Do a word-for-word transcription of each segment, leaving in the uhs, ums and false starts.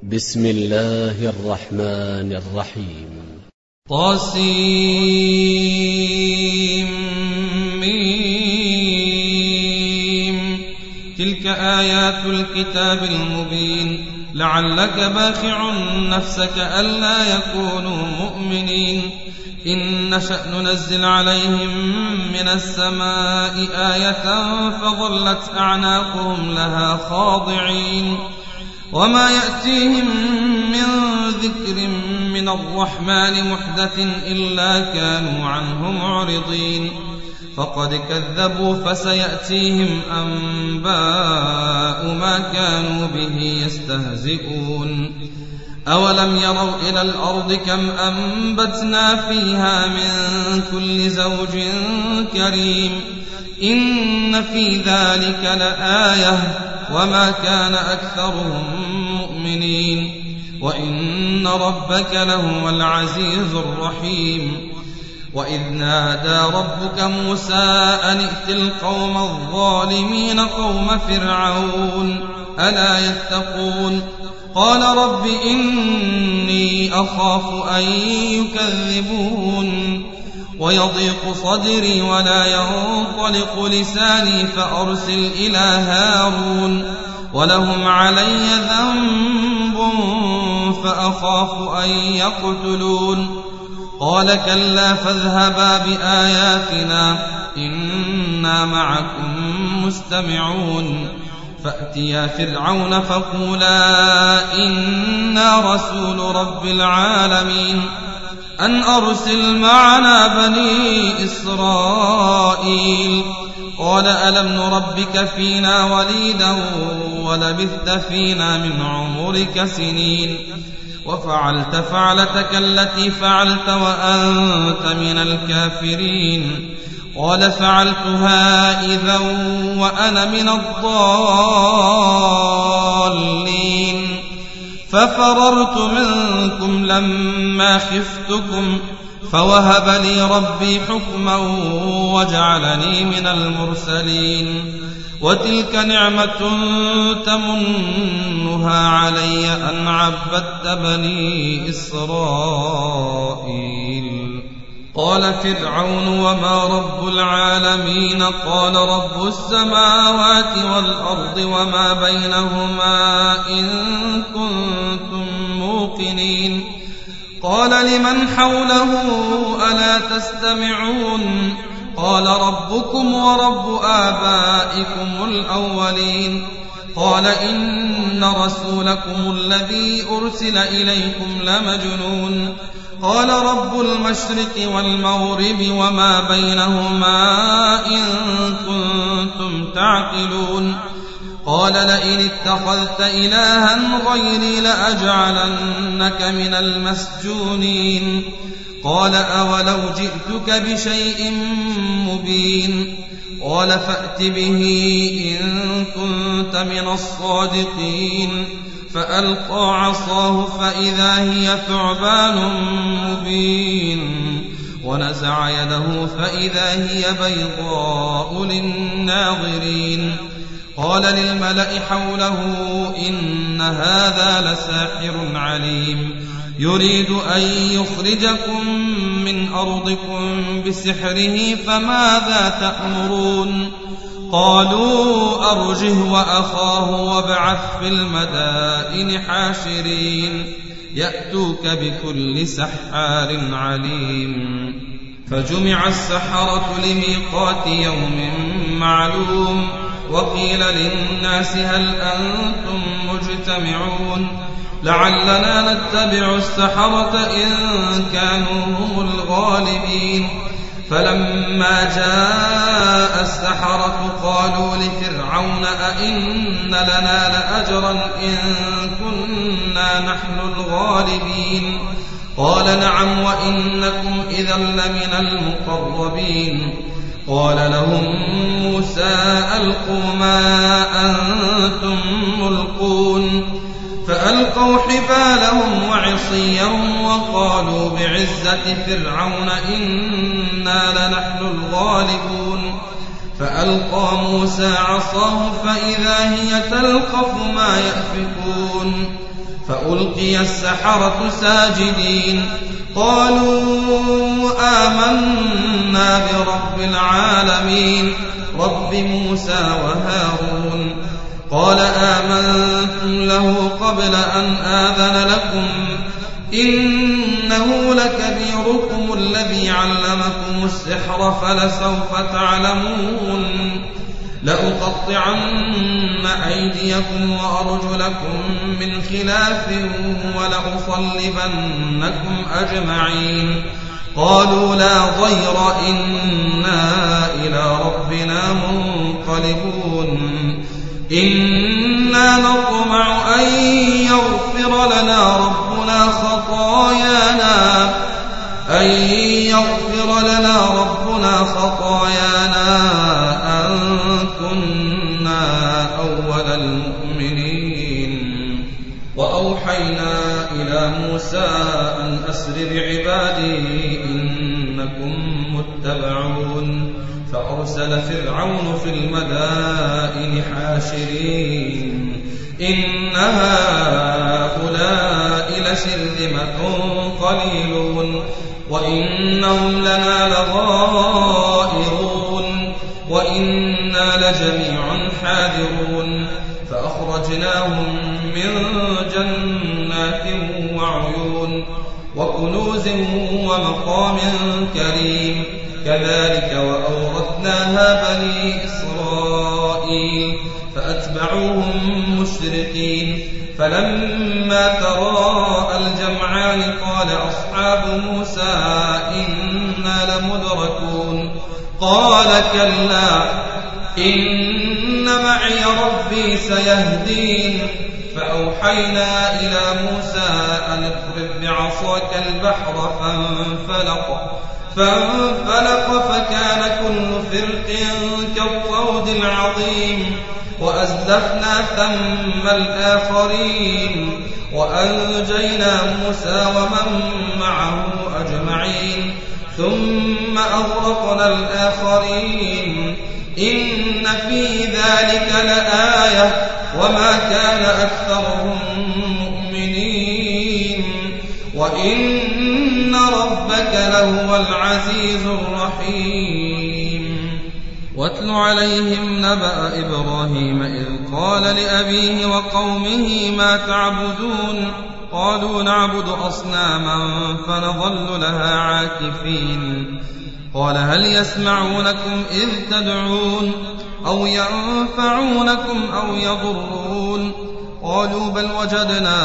بسم الله الرحمن الرحيم. طاسيم ميم. تلك آيات الكتاب المبين. لعلك باخع نفسك ألا يكونوا مؤمنين. إن نشأ ننزل عليهم من السماء آية فظلت أعناقهم لها خاضعين. وما يأتيهم من ذكر من الرحمن محدث إلا كانوا عنه معرضين. فقد كذبوا فسيأتيهم أنباء ما كانوا به يستهزئون. أولم يروا إلى الأرض كم أنبتنا فيها من كل زوج كريم. إن في ذلك لآية وما كان أكثرهم مؤمنين. وإن ربك لهو العزيز الرحيم. وإذ نادى ربك موسى أن ائت القوم الظالمين قوم فرعون ألا يتقون. قال رب إني أخاف أن يكذبون ويضيق صدري ولا ينطلق لساني فأرسل إلى هارون ولهم علي ذنب فأخاف أن يقتلون. قال كلا فاذهبا بآياتنا إنا معكم مستمعون. فأتيا فرعون فقولا إنا رسول رب العالمين أن أرسل معنا بني إسرائيل. قال ألم نربك فينا وليدا ولبثت فينا من عمرك سنين وفعلت فعلتك التي فعلت وأنت من الكافرين. قال فعلتها إذا وأنا من الضالين. ففررت منكم لما خفتكم فوهب لي ربي حكما وجعلني من المرسلين. وتلك نعمة تمنها علي أن عبدت بني إسرائيل. قال فرعون وما رب العالمين. قال رب السماوات والأرض وما بينهما إن كنتم موقنين. قال لمن حوله ألا تستمعون. قال ربكم ورب آبائكم الأولين. قال إن رسولكم الذي أرسل إليكم لمجنون. قال رب المشرق والمغرب وما بينهما إن كنتم تعقلون. قال لئن اتخذت إلها غيري لأجعلنك من المسجونين. قال أولو جئتك بشيء مبين. قال فأت به إن كنت من الصادقين. فألقى عصاه فإذا هي ثعبان مبين. ونزع يده فإذا هي بيضاء للناظرين. قال للملأ حوله إن هذا لساحر عليم يريد أن يخرجكم من أرضكم بسحره فماذا تأمرون. قالوا أرجه وأخاه وابعث في المدائن حاشرين يأتوك بكل سحار عليم. فجمع السحرة لميقات يوم معلوم. وقيل للناس هل أنتم مجتمعون لعلنا نتبع السحرة إن كانوا هم الغالبين. فلما جاء السحرة قالوا لفرعون أئن لنا لأجرا إن كنا نحن الغالبين. قال نعم وإنكم إذا لمن المقربين. قال لهم موسى ألقوا ما أنتم ملقون. فألقوا حبالهم وعصيهم وقالوا بعزة فرعون إنا لنحن الغالبون. فألقى موسى عصاه فإذا هي تلقف ما يأفكون. فألقي السحرة ساجدين قالوا آمنا برب العالمين رب موسى وهارون. قال آمنتم له قبل أن آذن لكم إنه لكبيركم الذي علمكم السحر فلسوف تعلمون لأقطعن أيديكم وأرجلكم من خلاف ولأصلبنكم أجمعين. قالوا لا ضير إنا إلى ربنا منقلبون إنا نطمع أن يغفر لنا ربنا خطايانا أن يغفر لنا ربنا خطايانا أن كنا أول المؤمنين. وأوحينا إلى موسى أن أسر بعبادي إنكم متبعون فأرسل فرعون في المدائن حاشرين إن هؤلاء لشرذمة قليلون وإنهم لنا لغائرون وإنا لجميع حاذرون. فأخرجناهم من جنات وعيون وكنوز ومقام كريم كذلك وأورثناها بني إسرائيل فأتبعوهم مشرقين. فلما تراءى الجمعان قال أصحاب موسى إنا لمدركون قال كلا إن معي ربي سيهدين. فأوحينا إلى موسى أن اضرب بعصاك البحر فانفلق فانفلق فكان كل فرق كالطود العظيم وأزلفنا ثم الآخرين وأنجينا موسى ومن معه أجمعين ثم أغرقنا الآخرين إن في ذلك لآية وما كان أكثرهم مؤمنين وإن ربك لهو العزيز الرحيم. واتل عليهم نبأ إبراهيم إذ قال لأبيه وقومه ما تعبدون قالوا نعبد أصناما فنظل لها عاكفين. قال هل يسمعونكم إذ تدعون أو ينفعونكم أو يضرون قالوا بل وجدنا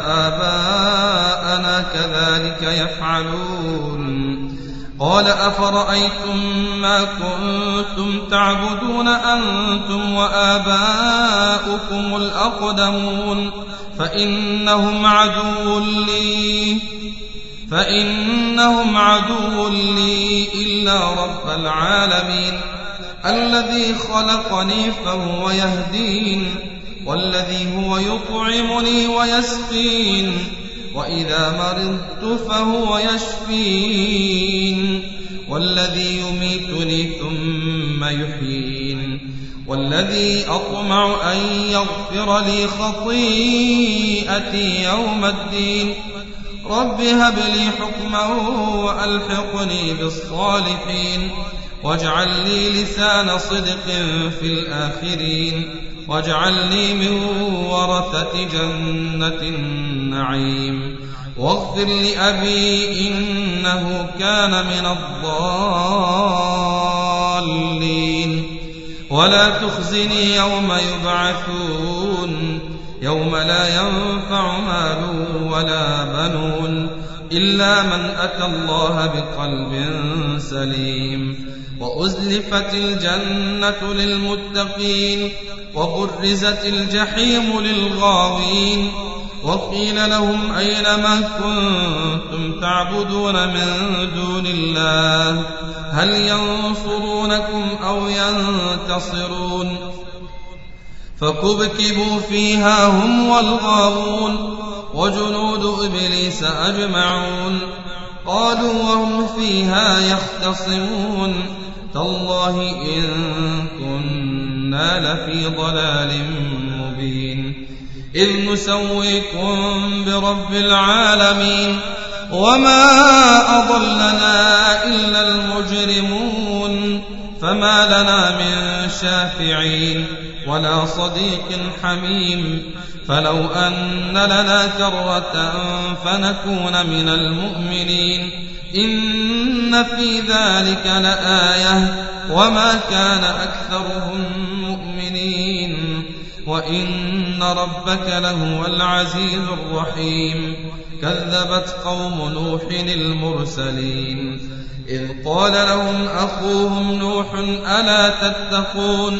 آباءنا كذلك يفعلون. قال أفرأيتم ما كنتم تعبدون أنتم وآباؤكم الأقدمون فإنهم عدو لي فإنهم عدو لي إلا رب العالمين الذي خلقني فهو يهدين والذي هو يطعمني ويسقين وإذا مرضت فهو يشفين والذي يميتني ثم يحيين والذي أطمع أن يغفر لي خطيئتي يوم الدين. رب هب لي حكما وألحقني بالصالحين واجعل لي لسان صدق في الآخرين واجعلني من ورثة جنة النعيم واغفر لأبي إنه كان من الضالين ولا تخزني يوم يبعثون يوم لا ينفع مال ولا بنون إلا من أتى الله بقلب سليم. وأزلفت الجنة للمتقين وبرزت الجحيم للغاوين وقيل لهم أين ما كنتم تعبدون من دون الله هل ينصرونكم أو ينتصرون فكبكبوا فيها هم والغاوون وجنود إبليس أجمعون قالوا وهم فيها يختصمون تالله إن كنا لفي ضلال مبين. إذ نسويكم برب العالمين وما أضلنا إلا المجرمون فما لنا من شافعين ولا صديق حميم فلو أن لنا كرة فنكون من المؤمنين إن في ذلك لآية وما كان أكثرهم مؤمنين وإن ربك لهو العزيز الرحيم كذبت قوم نوح المرسلين إذ قال لهم أخوهم نوح ألا تتقون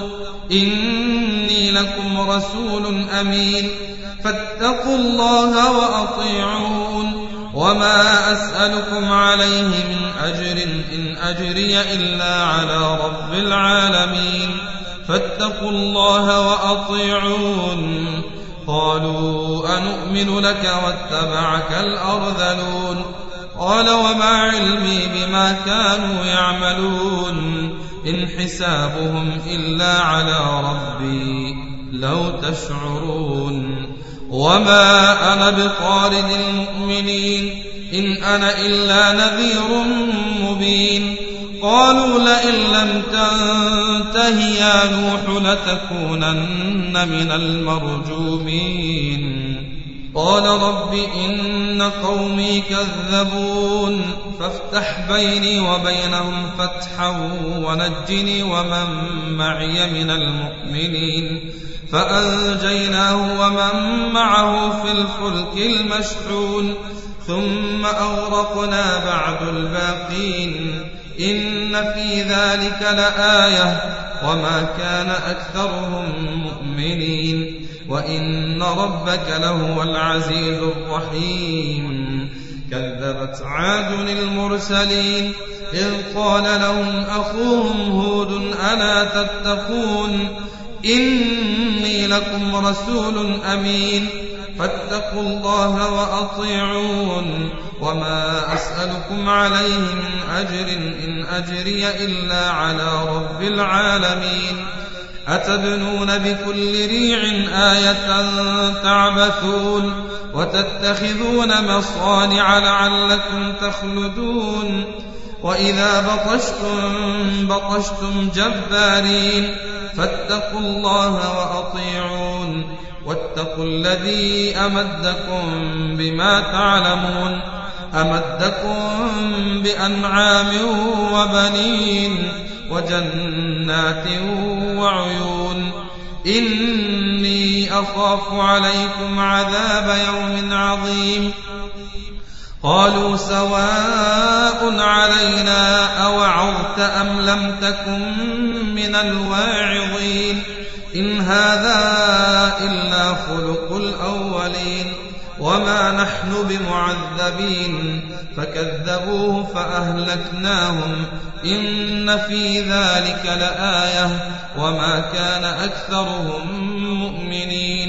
إني لكم رسول أمين فاتقوا الله وأطيعون وما أسألكم عليه من أجر إن أجري إلا على رب العالمين فاتقوا الله وأطيعون قالوا أنؤمن لك واتبعك الأرذلون قال وما علمي بما كانوا يعملون إن حسابهم إلا على ربي لو تشعرون وما أنا بطارد المؤمنين إن أنا إلا نذير مبين قالوا لئن لم تنته يا نوح لتكونن من المرجومين قال رب إن قومي كذبون فافتح بيني وبينهم فتحا ونجني ومن معي من المؤمنين فأنجيناه ومن معه في الفلك المشحون ثم أغرقنا بعد الباقين إن في ذلك لآية وما كان أكثرهم مؤمنين وإن ربك لهو العزيز الرحيم كذبت عاد المرسلين إذ قال لهم أخوهم هود ألا تتقون إني لكم رسول أمين فاتقوا الله وأطيعون وما أسألكم عليه من أجر إن أجري إلا على رب العالمين أتبنون بكل ريع آية تعبثون وتتخذون مصانع لعلكم تخلدون وإذا بطشتم بطشتم جبارين فاتقوا الله وأطيعون واتقوا الذي أمدكم بما تعلمون أمدكم بأنعام وبنين وجنات وعيون إني أخاف عليكم عذاب يوم عظيم قالوا سواء علينا أوعظت أم لم تكن من الواعظين إن هذا إلا خلق الأولين وما نحن بمعذبين فكذبوه فأهلكناهم إن في ذلك لآية وما كان أكثرهم مؤمنين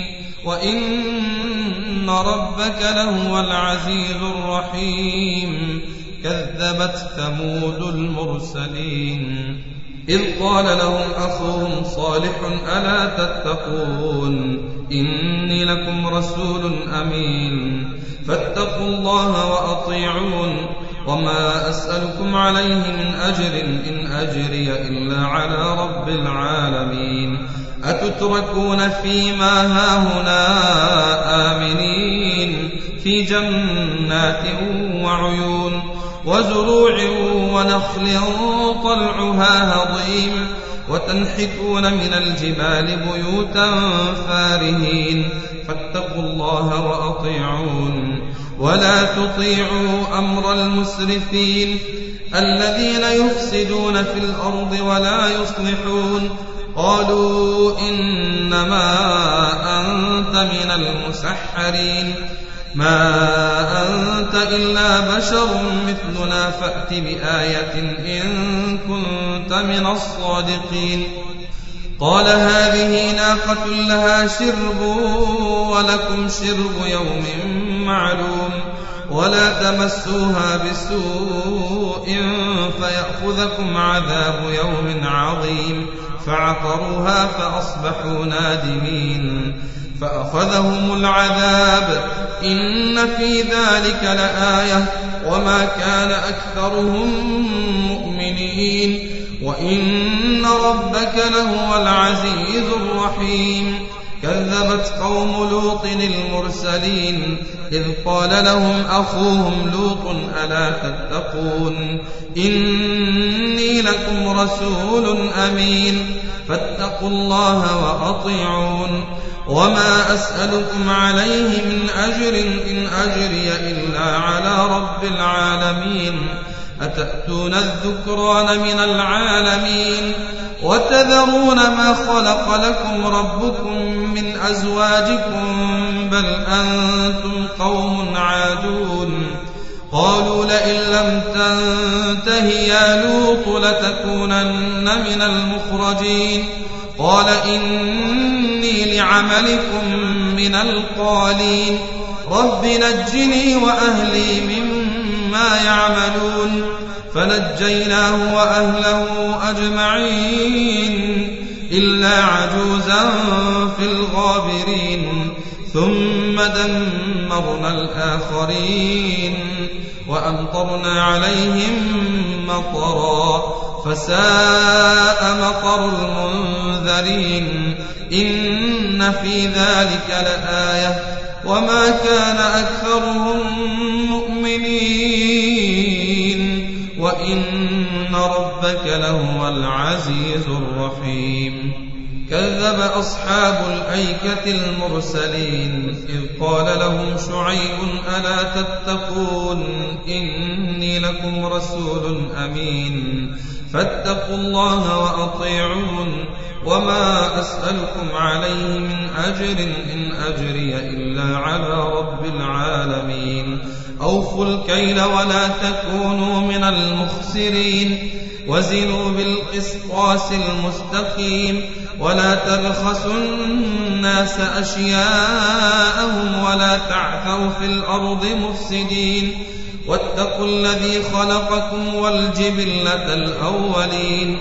وإن ربك لهو العزيز الرحيم كذبت ثمود المرسلين إذ قال لهم أخوهم صالح ألا تتقون إني لكم رسول أمين فاتقوا الله وأطيعون وما أسألكم عليه من أجر إن أجري إلا على رب العالمين أتتركون فيما هاهنا آمنين في جنات وعيون وزروع ونخل طلعها هضيم وتنحتون من الجبال بيوتا فارهين فاتقوا الله وأطيعون ولا تطيعوا أمر المسرفين الذين يفسدون في الأرض ولا يصلحون قالوا إنما أنت من المسحرين ما أنت إلا بشر مثلنا فأت بآية إن كنت من الصادقين قال هذه ناقة لها شرب ولكم شرب يوم معلوم ولا تمسوها بسوء فيأخذكم عذاب يوم عظيم فعقروها فأصبحوا نادمين فأخذهم العذاب إن في ذلك لآية وما كان أكثرهم مؤمنين وإن ربك لهو العزيز الرحيم كذبت قوم لوط المرسلين إذ قال لهم أخوهم لوط ألا تتقون إني لكم رسول أمين فاتقوا الله وأطيعون وما أسألكم عليه من أجر إن أجري إلا على رب العالمين أتأتون الذكران من العالمين وتذرون ما خلق لكم ربكم من أزواجكم بل أنتم قوم عادون قالوا لئن لم تنته يا لوط لتكونن من المخرجين قال إني لعملكم من القالين رب نجني وأهلي مما يعملون فنجيناه وأهله أجمعين إلا عجوزا في الغابرين ثم دمرنا الآخرين وأمطرنا عليهم مطرا فساء مطر المنذرين إن في ذلك لآية وما كان أكثرهم مؤمنين وإن ربك لهو العزيز الرحيم كذب أصحاب الأيكة المرسلين إذ قال لهم شعيب ألا تتقون إني لكم رسول أمين فاتقوا الله وأطيعون وما أسألكم عليه من أجر إن أجري إلا على رب العالمين أوفوا الكيل ولا تكونوا من المخسرين وزنوا بالقسطاس المستقيم ولا تبخسوا الناس أشياءهم ولا تعثوا في الأرض مفسدين واتقوا الذي خلقكم والجبلة الأولين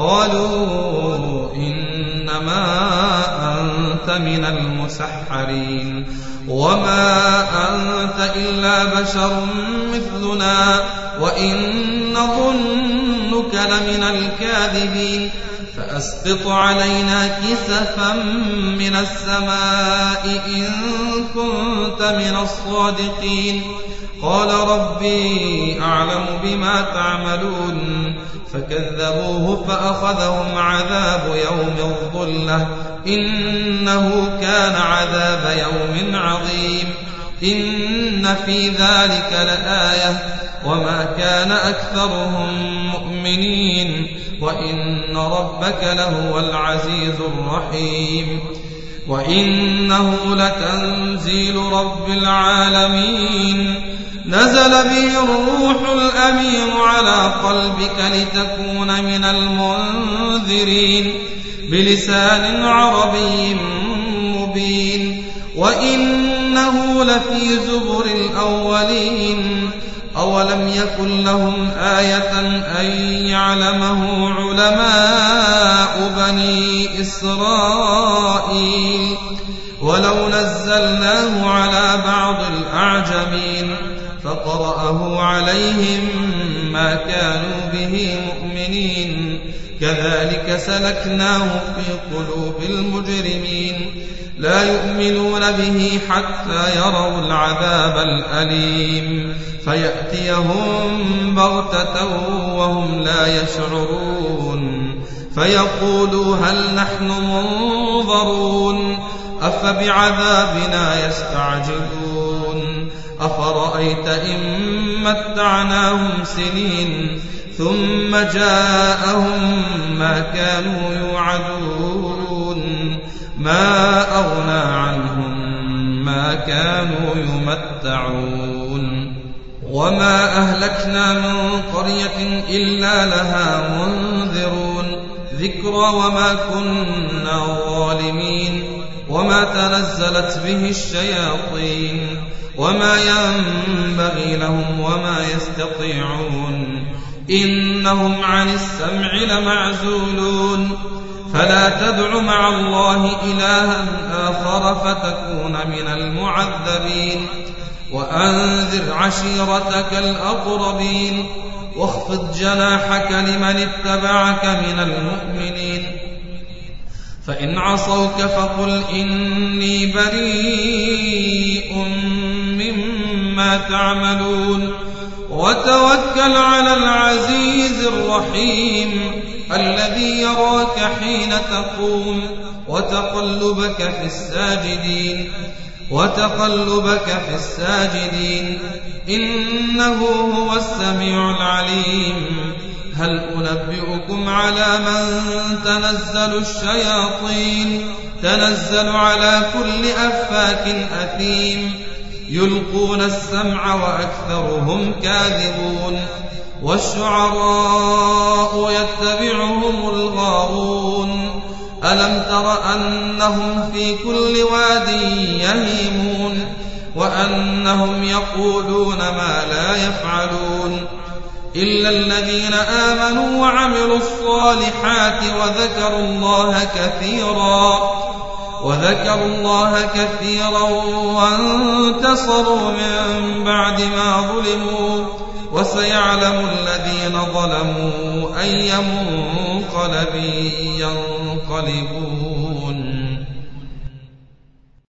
قالوا إنما أنت من المسحرين وما أنت إلا بشر مثلنا وإن نظنك لمن الكاذبين فأسقط علينا كسفا من السماء إن كنت من الصادقين قال ربي أعلم بما تعملون فكذبوه فأخذهم عذاب يوم الظلة إنه كان عذاب يوم عظيم إن في ذلك لآية وما كان أكثرهم مؤمنين وإن ربك لهو العزيز الرحيم وإنه لتنزيل رب العالمين نزل به الروح الأمين على قلبك لتكون من المنذرين بلسان عربي مبين وإنه لفي زبر الأولين أولم يكن لهم آية أن يعلمه علماء بني إسرائيل ولو نزلناه على بعض الأعجمين فقرأه عليهم ما كانوا به مؤمنين كذلك سلكناه في قلوب المجرمين لا يؤمنون به حتى يروا العذاب الأليم فيأتيهم بغتة وهم لا يشعرون فيقولوا هل نحن منظرون أفبعذابنا يستعجلون أفرأيت إن متعناهم سنين ثم جاءهم ما كانوا يوعدون ما أغنى عنهم ما كانوا يمتعون وما أهلكنا من قرية إلا لها منذرون ذكرى وما كنا ظالمين وما تنزلت به الشياطين وما ينبغي لهم وما يستطيعون إنهم عن السمع لمعزولون فلا تدع مع الله إلها آخر فتكون من المعذبين وأنذر عشيرتك الأقربين واخفض جناحك لمن اتبعك من المؤمنين فإن عصوك فقل إني بريء مما تعملون وتوكل على العزيز الرحيم الذي يراك حين تقوم وتقلبك في الساجدين وتقلبك في الساجدين إنه هو السميع العليم هل أنبئكم على من تنزل الشياطين تنزل على كل أفاك أثيم يلقون السمع وأكثرهم كاذبون والشعراء يتبعهم الغاوون ألم تر أنهم في كل واد يهيمون وأنهم يقولون ما لا يفعلون إلا الذين آمنوا وعملوا الصالحات وذكروا الله كثيرا وذكروا الله كثيرا وانتصروا من بعد ما ظلموا وسيعلم الذين ظلموا أي منقلب ينقلبون.